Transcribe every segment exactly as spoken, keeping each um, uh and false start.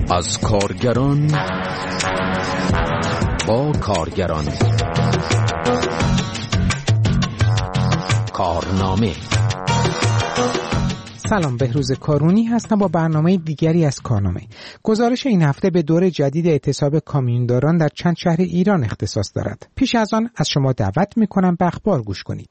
از کارگران با کارگران. کارنامه. سلام، بهروز کارونی هستم با برنامه دیگری از کارنامه. گزارش این هفته به دور جدید اعتصاب کامیونداران در چند شهر ایران اختصاص دارد. پیش از آن از شما دعوت می‌کنم به اخبار گوش کنید.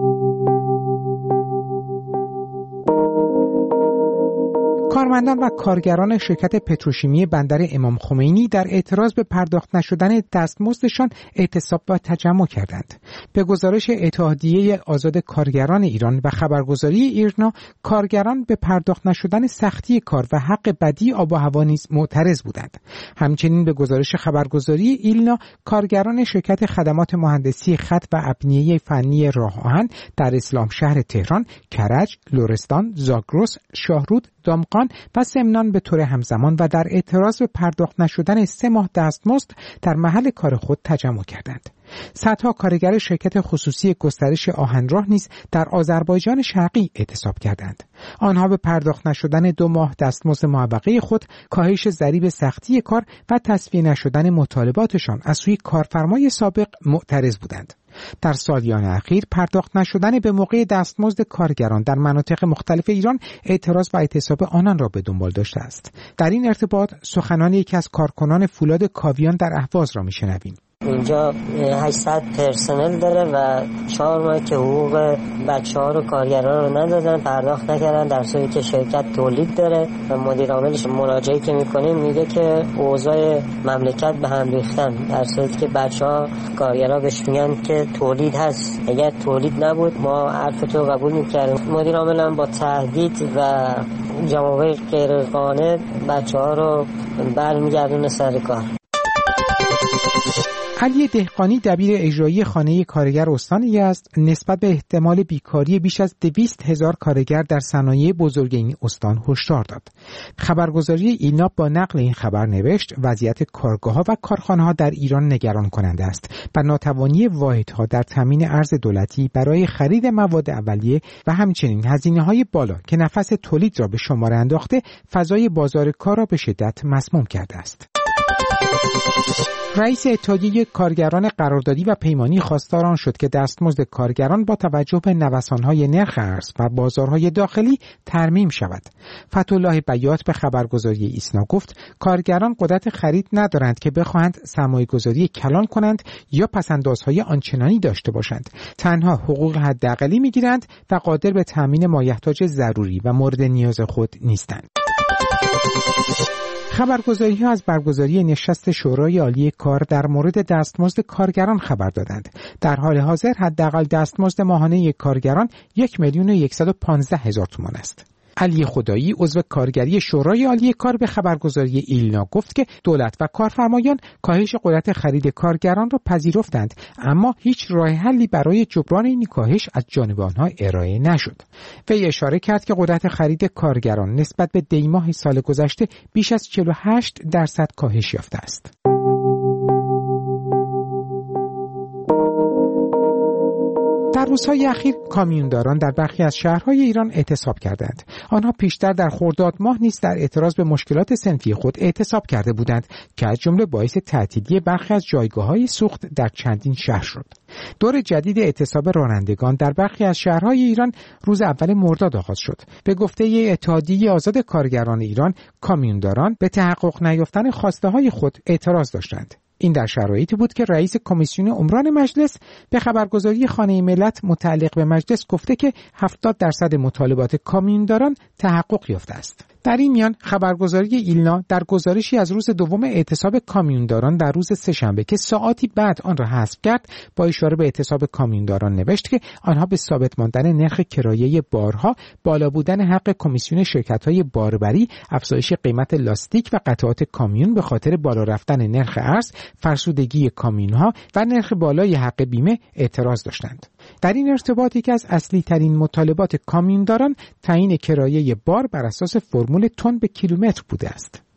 کارمندان و کارگران شرکت پتروشیمی بندر امام خمینی در اعتراض به پرداخت نشدن دستمزدشان اعتصاب و تجمع کردند. به گزارش اتحادیه آزاد کارگران ایران و خبرگزاری ایرنا، کارگران به پرداخت نشدن سختی کار و حق بدی آب و هوا نیز معترض بودند. همچنین به گزارش خبرگزاری ایرنا، کارگران شرکت خدمات مهندسی خط و ابنیه فنی راه آهن در اسلام شهر تهران، کرج، لرستان، زاگرس، شاهرود، دامغان و سمنان به طور همزمان و در اعتراض به پرداخت نشدن سه ماه دستمزد در محل کار خود تجمع کردند. صدها کارگر شرکت خصوصی گسترش آهنراه نیز در آذربایجان شرقی اعتصاب کردند. آنها به پرداخت نشدن دو ماه دستمزد معوقه خود، کاهش ضریب سختی کار و تصفیه نشدن مطالباتشان از سوی کارفرمای سابق معترض بودند. در سالیان اخیر پرداخت نشدن به موقع دستمزد کارگران در مناطق مختلف ایران اعتراض و اعتصاب آنان را به دنبال داشته است. در این ارتباط سخنان یکی از کارکنان فولاد کاویان در اهواز را میشنویم. اینجا هشتصد پرسنل داره و چهار ماه که حقوق بچه‌ها رو کارگران رو ندادن، پرداخت نکردن، در صورتی که شرکت تولید داره و مدیر عاملش مراجعه که میکنیم میگه که اوضاع مملکت به هم ریختن، در صورتی که بچه‌ها کارگرها بهش میگن که تولید هست. اگر تولید نبود ما حرف تو قبول میکردیم. مدیر عامل هم با تهدید و جماویر غیرقانع بچه‌ها رو برمیگردونه سر کار. علی دهقانی، دبیر اجرایی خانه کارگر استان یزد، نسبت به احتمال بیکاری بیش از دویست هزار کارگر در صنایع بزرگ این استان هشدار داد. خبرگزاری ایرنا با نقل این خبر نوشت وضعیت کارگاه‌ها و کارخانه‌ها در ایران نگران کننده است و ناتوانی واحدها در تامین ارز دولتی برای خرید مواد اولیه و همچنین هزینه‌های بالا که نفس تولید را به شمار انداخته، فضای بازار کار را به شدت مسموم کرده است. رئیس اتحادیه کارگران قراردادی و پیمانی خواستار آن شد که دستمزد کارگران با توجه به نوسان‌های نرخ ارز و بازارهای داخلی ترمیم شود. فتح‌الله بیات به خبرگزاری ایسنا گفت کارگران قدرت خرید ندارند که بخواهند سرمایه‌گذاری کلان کنند یا پس‌اندازهای آنچنانی داشته باشند. تنها حقوق حداقلی می‌گیرند و قادر به تامین مایحتاج ضروری و مورد نیاز خود نیستند. خبرگزاری‌ها از برگزاری نشست شورای عالی کار در مورد دستمزد کارگران خبر دادند. در حال حاضر حداقل دستمزد ماهانه کارگران یک میلیون و صد و پانزده هزار تومان است. علی خدایی، عضو کارگری شورای عالی کار، به خبرگزاری ایلنا گفت که دولت و کارفرمایان کاهش قدرت خرید کارگران را پذیرفتند، اما هیچ راه حلی برای جبران این کاهش از جانب آنها ارائه نشد. وی اشاره کرد که قدرت خرید کارگران نسبت به دی ماه سال گذشته بیش از چهل و هشت درصد کاهش یافته است. در روزهای اخیر کامیونداران در برخی از شهرهای ایران اعتصاب کردند. آنها پیشتر در خرداد ماه نیز در اعتراض به مشکلات صنفی خود اعتصاب کرده بودند که از جمله باعث تعطیلی برخی از جایگاه‌های سوخت در چندین شهر شد. دور جدید اعتصاب رانندگان در برخی از شهرهای ایران روز اول مرداد آغاز شد. به گفته اتحادیه آزاد کارگران ایران، کامیونداران به تحقق نیافتن خواسته‌های خود اعتراض داشتند. این در شرایطی بود که رئیس کمیسیون عمران مجلس به خبرگزاری خانه ملت متعلق به مجلس گفته که هفتاد درصد مطالبات کامیونداران تحقق یافته است. در این میان خبرگزاری ایلنا در گزارشی از روز دوم اعتصاب کامیونداران در روز سه‌شنبه که ساعاتی بعد آن را حذف کرد، با اشاره به اعتصاب کامیونداران نوشت که آنها به ثابت ماندن نرخ کرایه بارها، بالا بودن حق کمیسیون شرکت‌های باربری، افزایش قیمت لاستیک و قطعات کامیون به خاطر بالا رفتن نرخ ارز، فرسودگی کامیون‌ها و نرخ بالای حق بیمه اعتراض داشتند. در این ارتباط یکی از اصلی ترین مطالبات کامیونداران تعیین کرایه بار بر اساس فرمول تن به کیلومتر بوده است.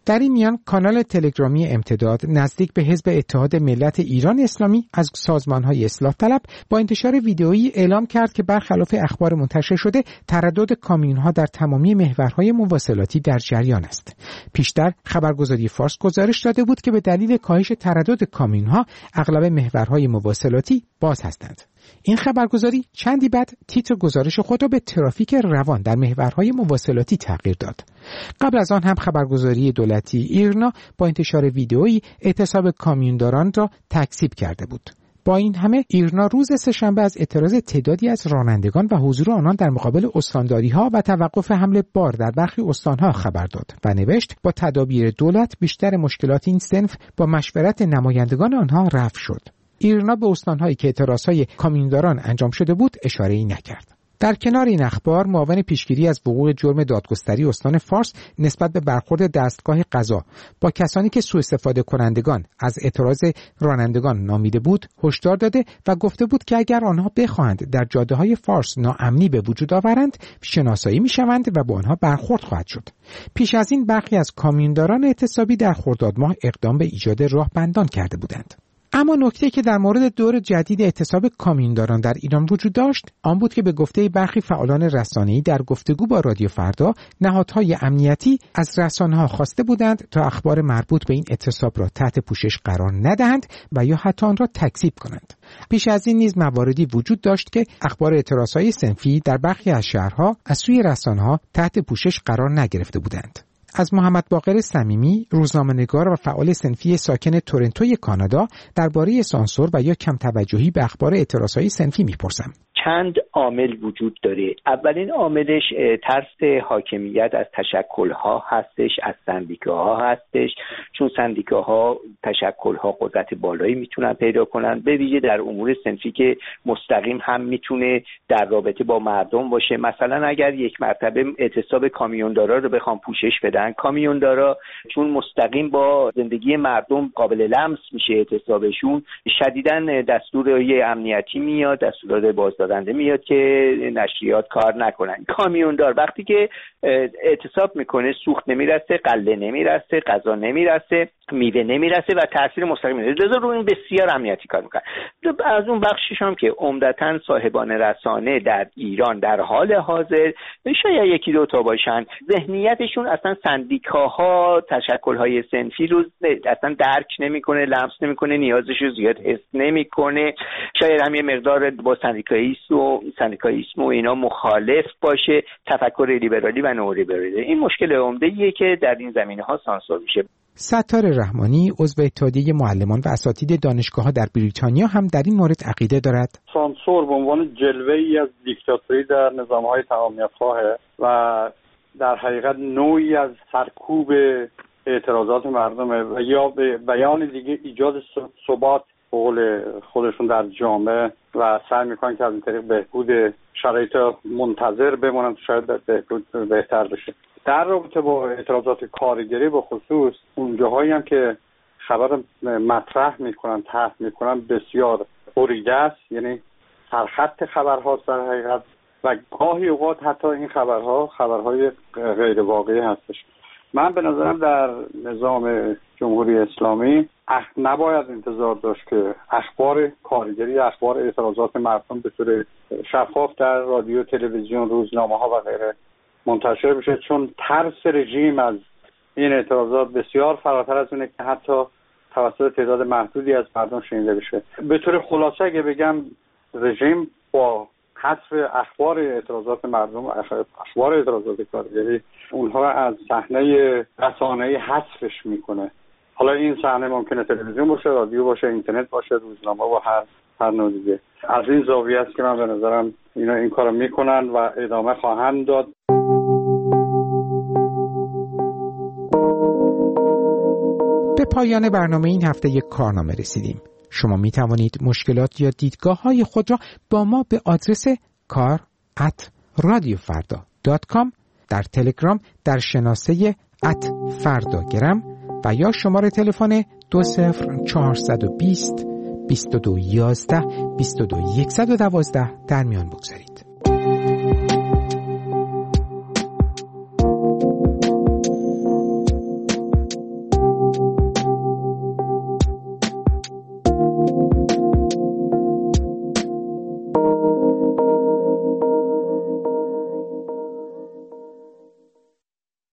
در این میان کانال تلگرامی امتداد نزدیک به حزب اتحاد ملت ایران اسلامی از سازمان‌های اصلاح طلب با انتشار ویدئویی اعلام کرد که برخلاف اخبار منتشر شده تردد کامیون‌ها در تمامی محورهای مواصلاتی در جریان است. پیشتر خبرگزاری فارس گزارش داده بود که به دلیل کاهش تردد کامیون‌ها اغلب محورهای مواصلاتی باز هستند. این خبرگزاری چندی بعد تیتر گزارش خود را به ترافیک روان در محورهای مواصلاتی تغییر داد. قبل از آن هم خبرگزاری دولتی ایرنا با انتشار ویدئویی اعتصاب کامیونداران را تکذیب کرده بود. با این همه ایرنا روز سه‌شنبه از اعتراض تعدادی از رانندگان و حضور آنان در مقابل استانداری‌ها و توقف حمل بار در برخی استان‌ها خبر داد و نوشت با تدابیر دولت بیشتر مشکلات این صنف با مشورت نمایندگان آنها رفع شد. ایرنا به استان‌هایی که اعتراضهای کامیونداران انجام شده بود اشاره‌ای نکرد. در کنار این اخبار، معاون پیشگیری از وقوع جرم دادگستری استان فارس نسبت به برخورد دستگاه قضا با کسانی که سوء استفاده کنندگان از اعتراض رانندگان نامیده بود، هشدار داده و گفته بود که اگر آنها بخواهند در جاده‌های فارس ناامنی به وجود آورند، شناسایی می‌شوند و با آنها برخورد خواهد شد. پیش از این برخی از کامیونداران اعتصابی در خرداد ماه اقدام به ایجاد راهبندان کرده بودند. اما نکته که در مورد دور جدید اعتصاب کامیونداران در ایران وجود داشت آن بود که به گفته برخی فعالان رسانه‌ای در گفتگو با رادیو فردا، نهادهای امنیتی از رسانه‌ها خواسته بودند تا اخبار مربوط به این اعتصاب را تحت پوشش قرار ندهند و یا حتی آن را تکذیب کنند. پیش از این نیز مواردی وجود داشت که اخبار اعتراضهای صنفی در برخی از شهرها از سوی رسانه‌ها تحت پوشش قرار نگرفته بودند. از محمد باقر صمیمی، روزنامه‌نگار و فعال صنفی ساکن تورنتوی کانادا، درباره سانسور و یا کم توجهی به اخبار اعتراضهای صنفی می‌پرسم. چند عامل وجود داره. اولین عاملش ترس حاکمیت از تشکل‌ها هستش، از سندیکاها هستش، چون سندیکاها تشکل‌ها قدرت بالایی میتونن پیدا کنن، به ویژه در امور صنفی که مستقیم هم میتونه در رابطه با مردم باشه. مثلا اگر یک مرتبه اعتصاب کامیوندارا رو بخوام پوشش بدن، کامیوندارا چون مستقیم با زندگی مردم قابل لمس میشه اعتصابشون، شدیداً دستورهای امنیتی میاد، دستورات بازدارنده میاد که نشریات کار نکنن. کامیوندار وقتی که اعتصاب میکنه، سوخت نمیرسه، غله نمیرسه، غذا نمیرسه، میوه نمیرسه و تاثیر مستقیم میذاره. لذا روی این بسیار امنیتی کار میکنن. از اون بخشش هم که عمدتاً صاحبان رسانه در ایران در حال حاضر شاید یکی دو تا باشن، ذهنیتشون اصلا سندیکاها، تشکل‌های صنفی رو اصلا درک نمیکنه، لمس نمیکنه، نیازش رو زیاد حس نمیکنه. شاید هم یه مقدار با سندیکاییسم و سندیکاییسم و اینا مخالف باشه، تفکر لیبرالی و نولیبرالی. این مشکل عمده‌ایه که در این زمینه‌ها سانسور میشه. ستار رحمانی، عضو اتحادیه معلمان و اساتید دانشگاه‌ها در بریتانیا، هم در این مورد عقیده دارد. سانسور به عنوان جلوه‌ای از دیکتاتوری در نظام‌های تمامیت‌خواه و در حقیقت نوعی از سرکوب اعتراضات مردمه و یا به بیان دیگه ایجاد ثبات قول خودشون در جامعه و سعی میکنن که از این طریق بهبود شرایط منتظر بمونن، شاید بهبود بهتر بشه. در رابطه با اعتراضات کارگری به خصوص اون جاهایی هم که خبر مطرح میکنن، طرح میکنن، بسیار بریده است، یعنی سرخط خبرها در حقیقت و گاهی اوقات حتی این خبرها خبرهای غیر واقعی هستش. من به نظرم در نظام جمهوری اسلامی نباید انتظار داشت که اخبار کارگری، اخبار اعتراضات مردم به طور شفاف در رادیو، تلویزیون، روزنامه‌ها و غیره منتشر بشه، چون ترس رژیم از این اعتراضات بسیار فراتر از اونه که حتی توسط تعداد محدودی از مردم شنیده بشه. به طور خلاصه اگه بگم، رژیم با حذف اخبار اعتراضات مردم، اخبار اعتراضات کارگری، اونها از صحنه رسانه‌ای حذفش میکنه. حالا این صحنه ممکنه تلویزیون باشه، رادیو باشه، اینترنت باشه، روزنامه و هر هر نوع دیگه. از این زاویه است که من به نظرم اینا این کارو میکنن و ادامه خواهند داد. به پایان برنامه این هفته یک کارنامه رسیدیم. شما می توانید مشکلات یا دیدگاه های خود را با ما به آدرس کار ات رادیو فردا دات کام، در تلگرام در شناسه ات فرداگرم و یا شماره تلفن دو صفر چهارصد و بیست بیست و دو یازده بیست و دو صد و دوازده در میان بگذارید.